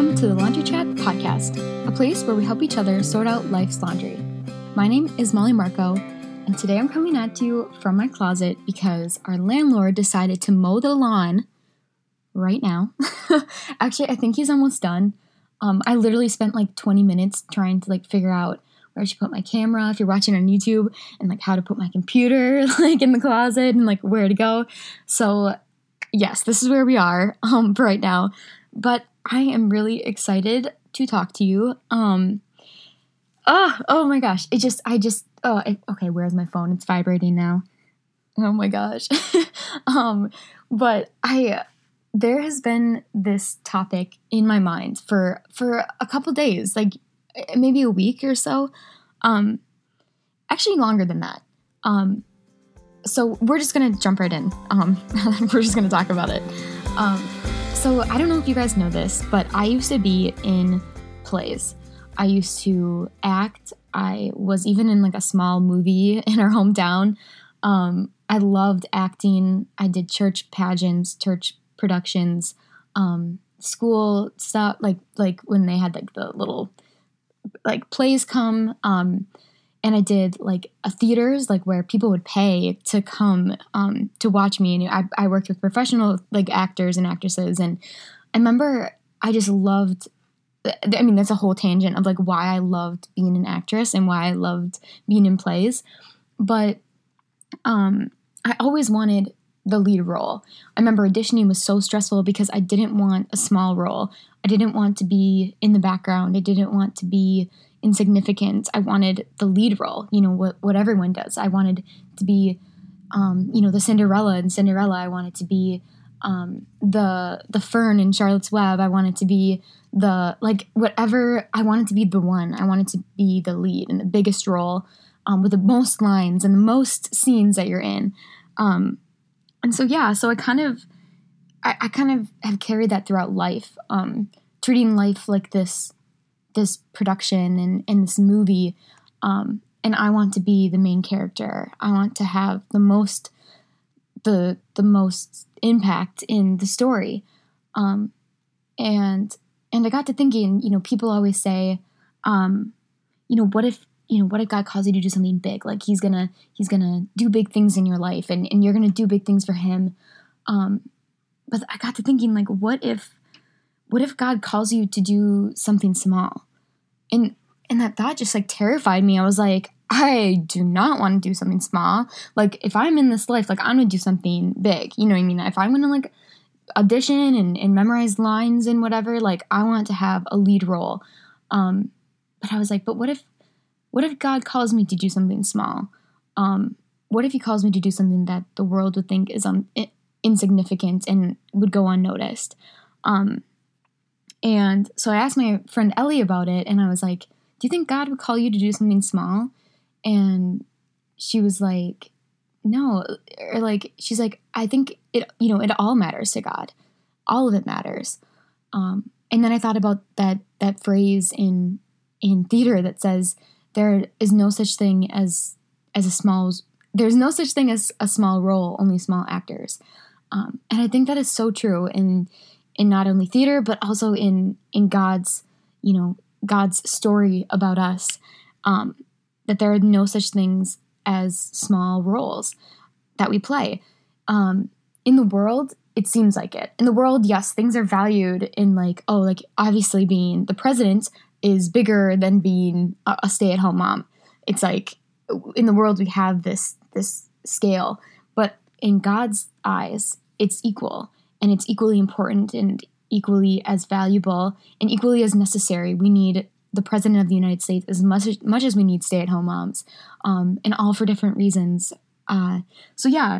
Welcome to the Laundry Chat podcast, a place where we help each other sort out life's laundry. My name is Molly Marco, and today I'm coming at you from my closet because our landlord decided to mow the lawn right now. Actually, I think he's almost done. I literally spent like 20 minutes trying to figure out where I should put my camera if you're watching on YouTube, and how to put my computer in the closet and where to go. So yes, this is where we are for right now. But I am really excited to talk to you. Oh my gosh. Okay, where's my phone? It's vibrating now. Oh my gosh. But there has been this topic in my mind for a couple days, maybe a week or so. Actually longer than that. So we're just going to jump right in. We're just going to talk about it. So I don't know if you guys know this, but I used to be in plays. I used to act. I was even in a small movie in our hometown. I loved acting. I did church pageants, church productions, school stuff, like when they had the little plays come. And I did a theaters where people would pay to come to watch me. And I worked with professional actors and actresses. And I remember I just loved, that's a whole tangent of why I loved being an actress and why I loved being in plays. But I always wanted the lead role. I remember auditioning was so stressful because I didn't want a small role. I didn't want to be in the background. I didn't want to be insignificant. I wanted the lead role, what everyone does. I wanted to be, the Cinderella in Cinderella. I wanted to be the Fern in Charlotte's Web. I wanted to be whatever. I wanted to be the one. I wanted to be the lead in the biggest role with the most lines and the most scenes that you're in. And so, yeah, so I kind of have carried that throughout life, treating life like this production and this movie, and I want to be the main character. I want to have the most impact in the story, and I got to thinking, people always say, what if God calls you to do something big? He's gonna do big things in your life, and you're gonna do big things for Him. But I got to thinking, what if God calls you to do something small? And that thought just terrified me. I was I do not want to do something small. If I'm in this life, I'm going to do something big. You know what I mean? If I'm going to audition and memorize lines and whatever, I want to have a lead role. But I was but what if God calls me to do something small? What if He calls me to do something that the world would think is insignificant and would go unnoticed? And so I asked my friend Ellie about it, and I was do you think God would call you to do something small? And she was no, or she's I think it all matters to God. All of it matters. And then I thought about that phrase in theater that says there is no such thing as there's no such thing as a small role, only small actors. And I think that is so true in not only theater, but also in God's, God's story about us, that there are no such things as small roles that we play. In the world, it seems like it. In the world, yes, things are valued in obviously being the president is bigger than being a stay-at-home mom. It's in the world we have this scale, but in God's eyes, it's equal. And it's equally important and equally as valuable and equally as necessary. We need the President of the United States as much as we need stay-at-home moms, and all for different reasons. So yeah,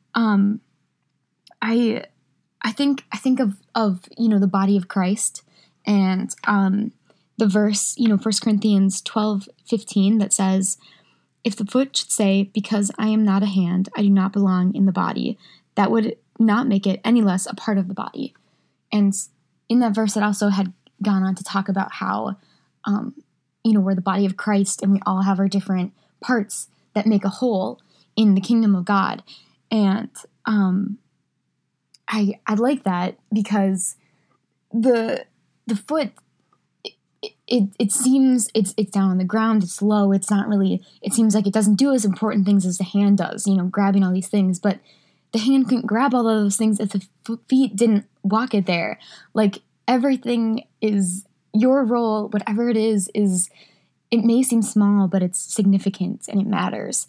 I think of the body of Christ, and the verse 1 Corinthians 12:15 that says, "If the foot should say, because I am not a hand, I do not belong in the body, that would not make it any less a part of the body." And in that verse, it also had gone on to talk about how, we're the body of Christ, and we all have our different parts that make a whole in the kingdom of God. And I like that because the the foot, it seems it's down on the ground, it's low, it's not really, it seems like it doesn't do as important things as the hand does, grabbing all these things, but the hand couldn't grab all of those things if the feet didn't walk it there. Like, everything is your role, whatever it is, it may seem small, but it's significant and it matters.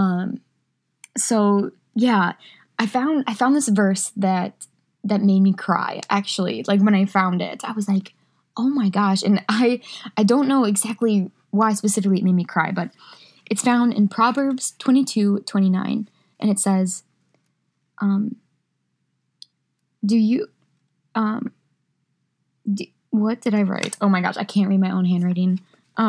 So yeah, I found this verse that made me cry, actually. Like, when I found it, I was like, oh my gosh. And I don't know exactly why specifically it made me cry, but it's found in Proverbs 22:29, and it says, what did I write? Oh my gosh, I can't read my own handwriting.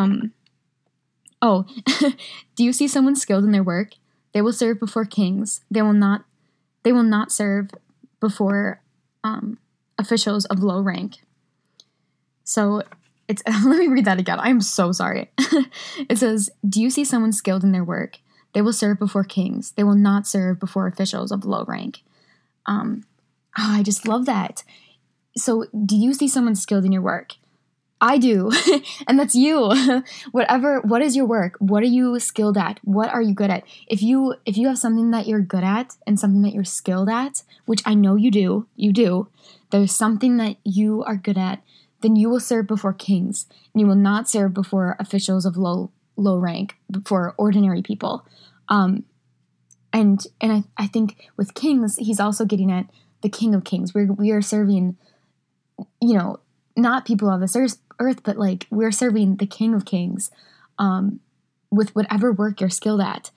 Do you see someone skilled in their work? They will serve before kings. They will not serve before officials of low rank. So it's, let me read that again. I'm so sorry. It says, do you see someone skilled in their work? They will serve before kings. They will not serve before officials of low rank. I just love that. So do you see someone skilled in your work? I do. And that's you. What is your work? What are you skilled at? What are you good at? If you have something that you're good at and something that you're skilled at, which I know you do, there's something that you are good at, then you will serve before kings, and you will not serve before officials of low rank, before ordinary people. And I think with kings, he's also getting at the King of Kings. We are serving, not people of this earth, but like, we're serving the King of Kings, with whatever work you're skilled at.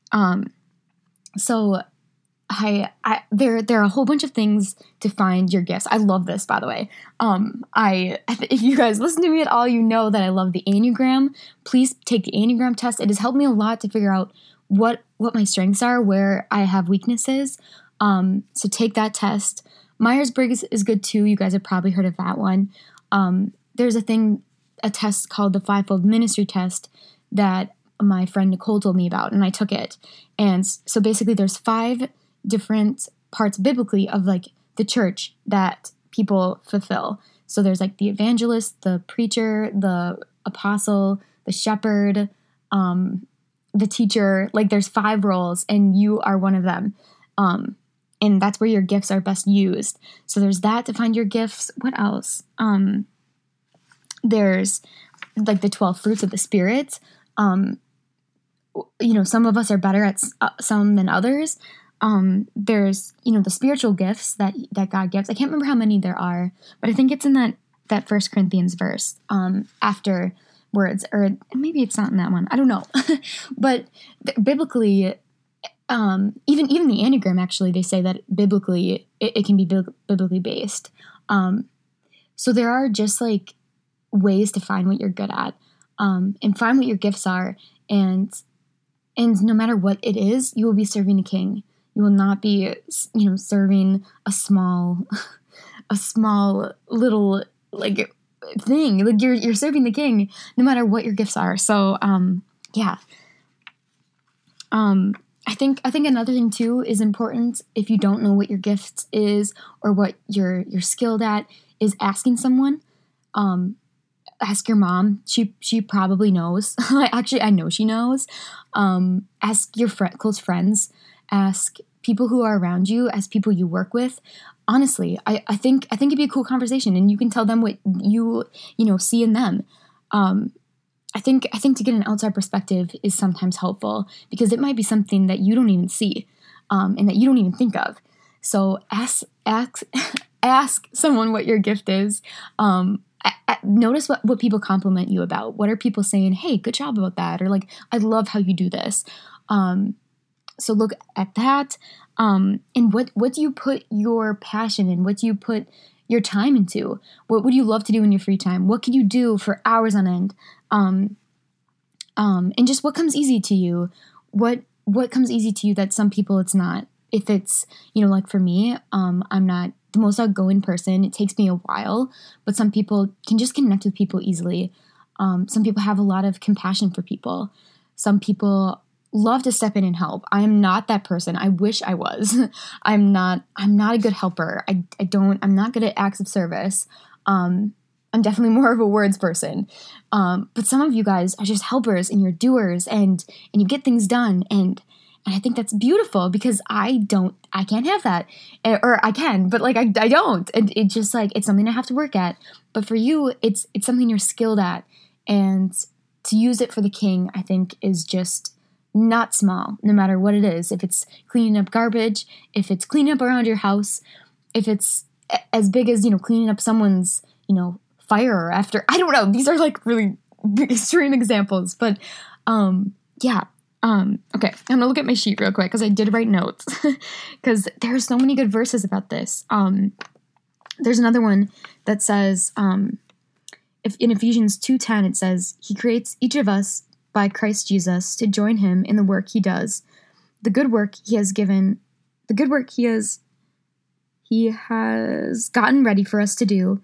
So there are a whole bunch of things to find your gifts. I love this, by the way. If you guys listen to me at all, you know that I love the Enneagram. Please take the Enneagram test. It has helped me a lot to figure out what my strengths are, where I have weaknesses. So take that test. Myers-Briggs is good too. You guys have probably heard of that one. There's a test called the Fivefold Ministry Test that my friend Nicole told me about, and I took it. And so basically there's 5 different parts biblically of like the church that people fulfill. So there's like the evangelist, the preacher, the apostle, the shepherd, the teacher. Like, there's 5 roles, and you are one of them. And that's where your gifts are best used. So there's that to find your gifts. What else? There's like the 12 fruits of the Spirit. Some of us are better at some than others. There's, the spiritual gifts that God gives. I can't remember how many there are, but I think it's in that 1 Corinthians verse, afterwards, or maybe it's not in that one. I don't know. But biblically, even the Enneagram, actually, they say that biblically, it can be biblically based. So there are just like ways to find what you're good at, and find what your gifts are. And no matter what it is, you will be serving a king. You will not be, serving a small little like thing. Like, you're serving the king, no matter what your gifts are. So, yeah. I think another thing too is important. If you don't know what your gift is or what you're skilled at, is asking someone. Ask your mom. She probably knows. I know she knows. Ask your close friends. Ask people who are around you. Ask people you work with. Honestly, I think it'd be a cool conversation, and you can tell them what you see in them. I think to get an outside perspective is sometimes helpful, because it might be something that you don't even see, and that you don't even think of. So ask someone what your gift is. Notice what people compliment you about. What are people saying? Hey, good job about that. Or like, I love how you do this. So look at that. And what do you put your passion in? What do you put your time into? What would you love to do in your free time? What could you do for hours on end? And just what comes easy to you? What comes easy to you that some people it's not? If it's, like for me, I'm not the most outgoing person. It takes me a while, but some people can just connect with people easily. Some people have a lot of compassion for people. Some people love to step in and help. I am not that person. I wish I was. I'm not a good helper. I'm not good at acts of service. I'm definitely more of a words person. But some of you guys are just helpers and you're doers and you get things done. And I think that's beautiful because I can't have that. Or I can, but like I don't. And it just like, it's something I have to work at. But for you, it's something you're skilled at. And to use it for the King, I think is just not small, no matter what it is. If it's cleaning up garbage, if it's cleaning up around your house, if it's as big as, cleaning up someone's, fire after, I don't know. These are like really extreme examples, but yeah. Okay, I'm gonna look at my sheet real quick because I did write notes because there are so many good verses about this. There's another one that says, if in Ephesians 2:10 it says, He creates each of us by Christ Jesus to join Him in the work He does, the good work He has gotten ready for us to do.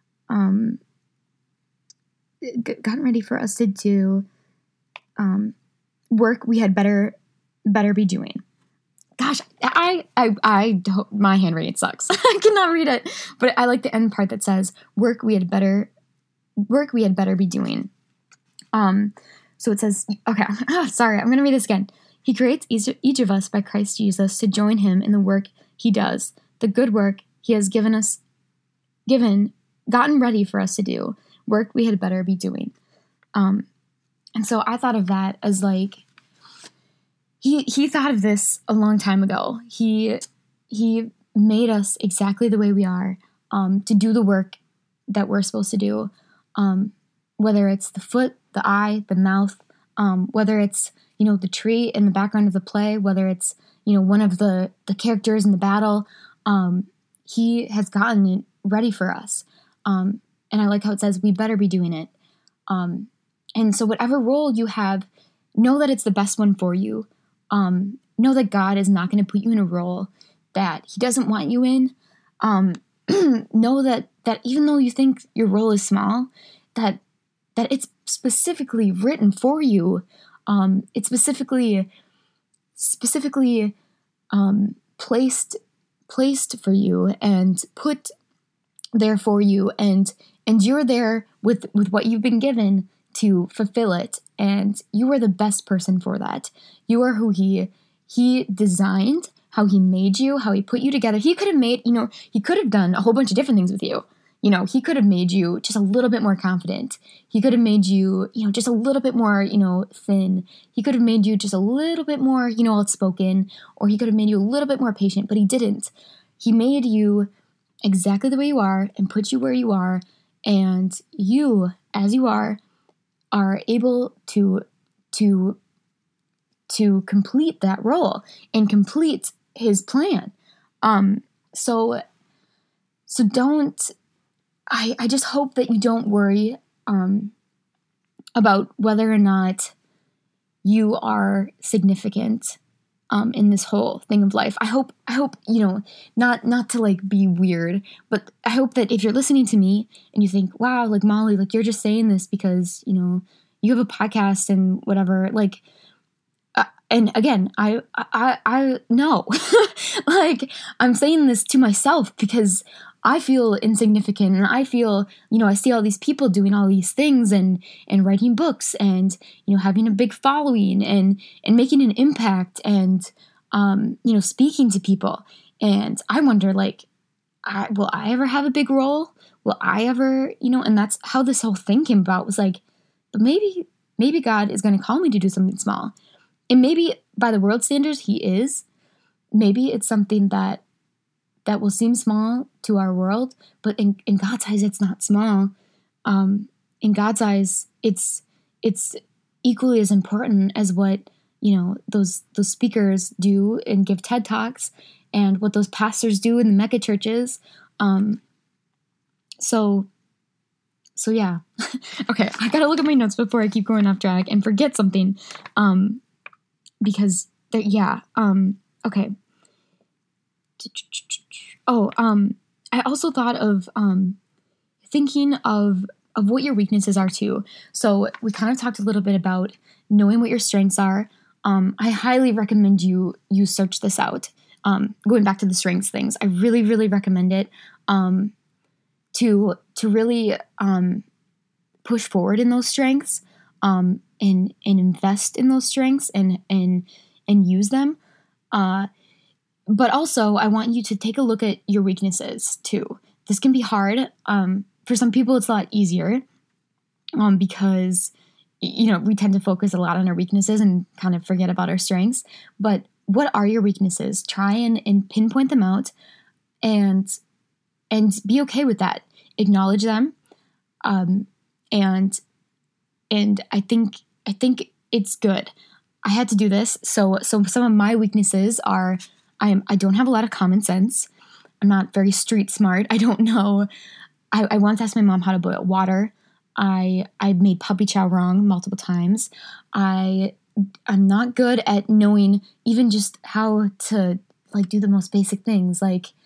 Work we had better be doing. Gosh, I don't, my handwriting sucks. I cannot read it, but I like the end part that says work we had better be doing. So it says, okay, sorry, I'm going to read this again. He creates each of us by Christ Jesus to join Him in the work He does, the good work He has gotten ready for us to do, work we had better be doing. And so I thought of that as like, he thought of this a long time ago. He made us exactly the way we are, to do the work that we're supposed to do. Whether it's the foot, the eye, the mouth, whether it's, the tree in the background of the play, whether it's, one of the characters in the battle, he has gotten it ready for us. And I like how it says, we better be doing it. And so whatever role you have, know that it's the best one for you. Know that God is not going to put you in a role that He doesn't want you in. Know that even though you think your role is small, that it's specifically written for you. It's specifically placed for you and put there for you, and you're there with what you've been given to fulfill it, and you are the best person for that. You are who he designed, how He made you, how He put you together. He could have made, He could have done a whole bunch of different things with you. He could have made you just a little bit more confident. He could have made you, just a little bit more, thin. He could have made you just a little bit more, outspoken, or He could have made you a little bit more patient, but He didn't. He made you exactly the way you are and put you where you are, and you, as you are able to complete that role and complete His plan. So don't, I just hope that you don't worry about whether or not you are significant in this whole thing of life. I hope not to like be weird, but I hope that if you're listening to me and you think, wow, like Molly, like you're just saying this because, you have a podcast and whatever, like, and again, I know, like I'm saying this to myself because I feel insignificant and I feel, I see all these people doing all these things and writing books and, having a big following and making an impact and, speaking to people. And I wonder, like, will I ever have a big role? Will I ever, and that's how this whole thing came about, was like, but maybe God is going to call me to do something small. And maybe by the world standards, He is. Maybe it's something that will seem small to our world, but in God's eyes, it's not small. In God's eyes, it's equally as important as what, those speakers do and give TED Talks and what those pastors do in the mega churches. So yeah. Okay, I gotta look at my notes before I keep going off track and forget something. Because okay. I also thought of thinking of what your weaknesses are too. So we kind of talked a little bit about knowing what your strengths are. I highly recommend you search this out. Going back to the strengths things, I really, really recommend it. to really push forward in those strengths, and invest in those strengths and use them. But also, I want you to take a look at your weaknesses too. This can be hard. For some people, it's a lot easier because, we tend to focus a lot on our weaknesses and kind of forget about our strengths. But what are your weaknesses? Try and pinpoint them out and be okay with that. Acknowledge them. And I think it's good. I had to do this. So some of my weaknesses are I don't have a lot of common sense. I'm not very street smart. I don't know. I once asked my mom how to boil water. I made puppy chow wrong multiple times. I'm not good at knowing even just how to do the most basic things.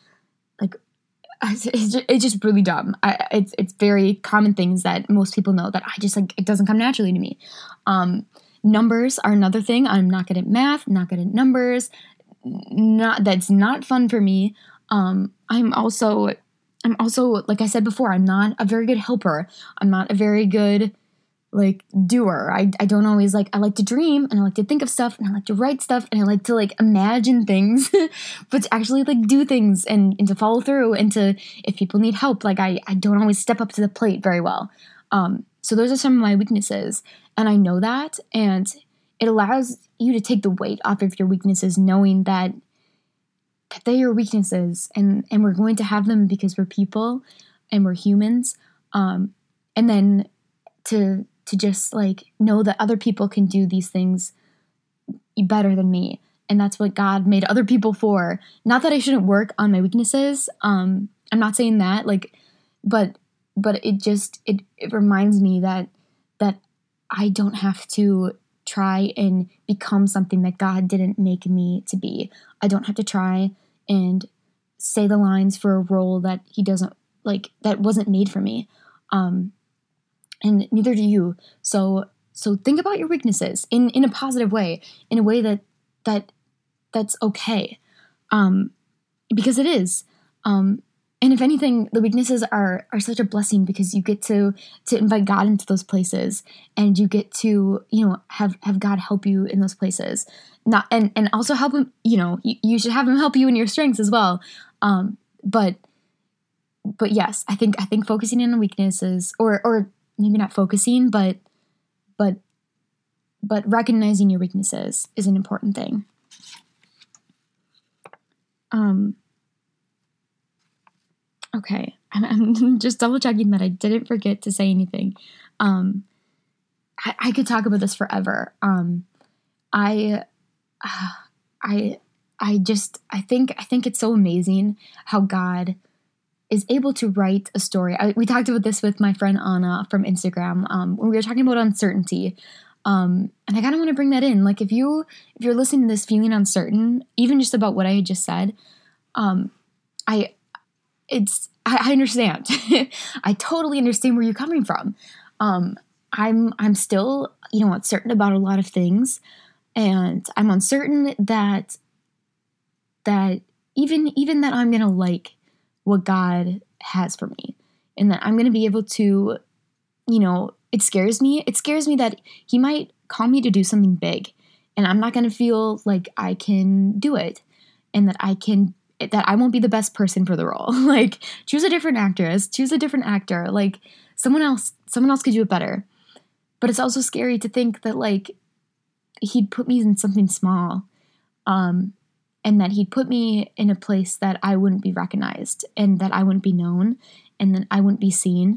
It's just really dumb. It's very common things that most people know that I just it doesn't come naturally to me. Numbers are another thing. I'm not good at math, not good at numbers. That's not fun for me. I'm also, like I said before, I'm not a very good helper. I'm not a very good doer. I don't always I like to dream and I like to think of stuff and I like to write stuff and I like to imagine things, but to actually do things and to follow through and to, if people need help, I don't always step up to the plate very well. So those are some of my weaknesses and I know that, and it allows you to take the weight off of your weaknesses, knowing that they're your weaknesses and we're going to have them because we're people and we're humans. And then to just know that other people can do these things better than me. And that's what God made other people for. Not that I shouldn't work on my weaknesses. I'm not saying that but it reminds me that I don't have to try and become something that God didn't make me to be. I don't have to try and say the lines for a role that he doesn't that wasn't made for me. And neither do you. So think about your weaknesses in a positive way, in a way that's okay. Because it is. And if anything, the weaknesses are such a blessing because you get to invite God into those places, and you get to, have God help you in those places. Not and also help him, you should have him help you in your strengths as well. But yes, I think focusing on the weaknesses, or maybe not focusing, but recognizing your weaknesses is an important thing. Okay, I'm just double checking that I didn't forget to say anything. I could talk about this forever. I think it's so amazing how God is able to write a story. We talked about this with my friend Anna from Instagram when we were talking about uncertainty. And I kind of want to bring that in. If you're listening to this feeling uncertain, even just about what I had just said, I understand. I totally understand where you're coming from. I'm still, uncertain about a lot of things, and I'm uncertain that even that I'm going to like what God has for me, and that I'm going to be able to, it scares me. It scares me that he might call me to do something big, and I'm not going to feel like I can do it, and that I won't be the best person for the role. Choose a different actress, choose a different actor. Someone else could do it better. But it's also scary to think that he'd put me in something small, and that he'd put me in a place that I wouldn't be recognized, and that I wouldn't be known, and that I wouldn't be seen.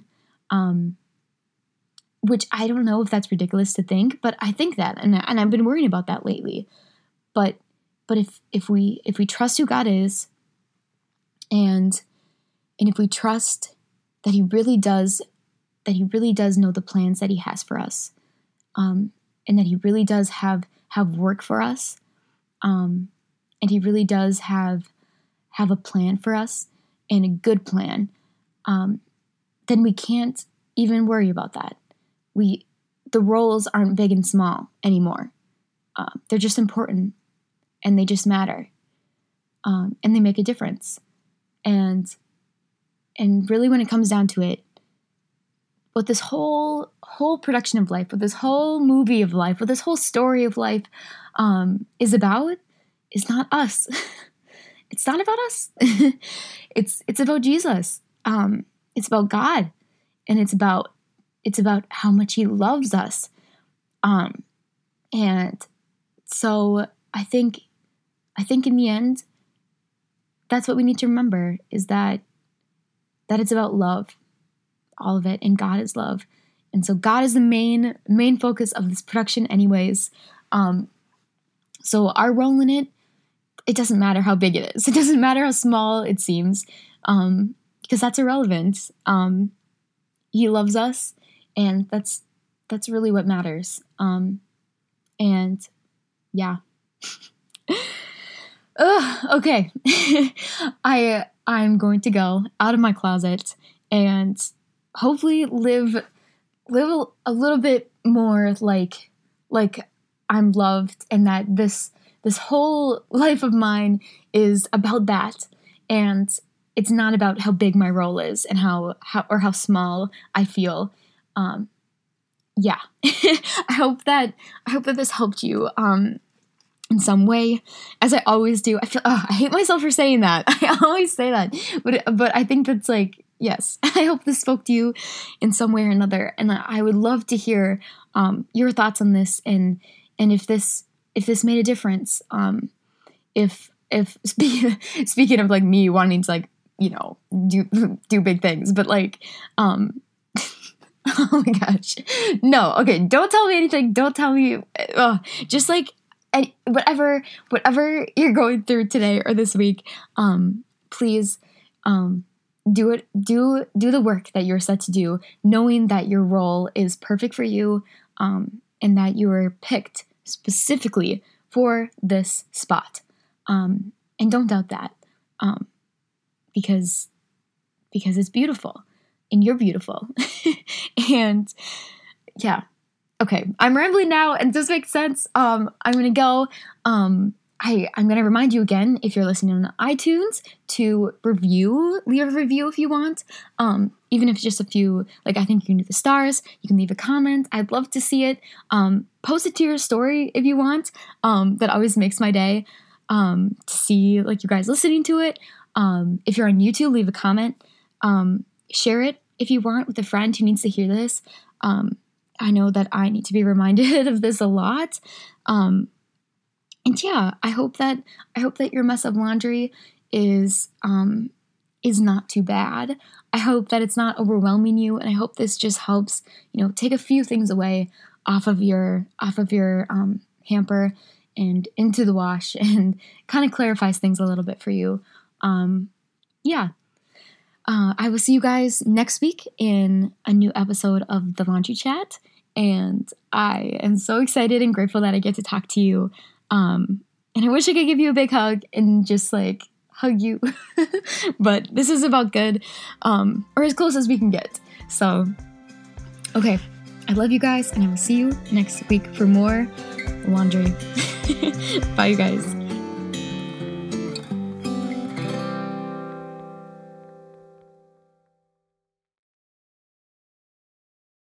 Which I don't know if that's ridiculous to think, but I think that, and I've been worrying about that lately. But if we trust who God is, and if we trust that He really does know the plans that He has for us, and that He really does have work for us, and He really does have a plan for us, and a good plan, then we can't even worry about that. The roles aren't big and small anymore. They're just important, and they just matter, and they make a difference. And really when it comes down to it, what this whole production of life, what this whole movie of life, what this whole story of life is about is not us. It's not about us. It's about Jesus. It's about God, and it's about how much He loves us. And so I think in the end, that's what we need to remember, is that it's about love, all of it, and God is love. And so God is the main focus of this production anyways. So our role in it doesn't matter how big it is. It doesn't matter how small it seems, because that's irrelevant. He loves us, and that's really what matters. And yeah. Okay. I'm going to go out of my closet and hopefully live a little bit more like I'm loved, and that this whole life of mine is about that. And it's not about how big my role is and how small I feel. Yeah. I hope that this helped you in some way, as I always do. I hate myself for saying that. I always say that, but I think that's like, yes, I hope this spoke to you in some way or another, and I would love to hear your thoughts on this, and if this made a difference. If speaking of like me wanting to like, you know, do big things, but like oh my gosh, no, okay, don't tell me anything. Don't tell me. Just like whatever you're going through today or this week, please do it. Do the work that you're set to do, knowing that your role is perfect for you, and that you were picked specifically for this spot. And don't doubt that, because it's beautiful, and you're beautiful. And yeah. Okay, I'm rambling now, and this makes sense. I'm gonna go. I'm gonna remind you again, if you're listening on iTunes, to leave a review if you want. Even if it's just a few, like, I think you can do the stars. You can leave a comment. I'd love to see it. Post it to your story if you want. That always makes my day. To see like you guys listening to it. If you're on YouTube, leave a comment. Share it if you want with a friend who needs to hear this. I know that I need to be reminded of this a lot. And yeah, I hope that your mess of laundry is not too bad. I hope that it's not overwhelming you, and I hope this just helps, take a few things away off of your hamper and into the wash, and kind of clarifies things a little bit for you. Yeah. I will see you guys next week in a new episode of The Laundry Chat, and I am so excited and grateful that I get to talk to you, and I wish I could give you a big hug and just like hug you, but this is about good, or as close as we can get. So, okay, I love you guys, and I will see you next week for more laundry. Bye, you guys.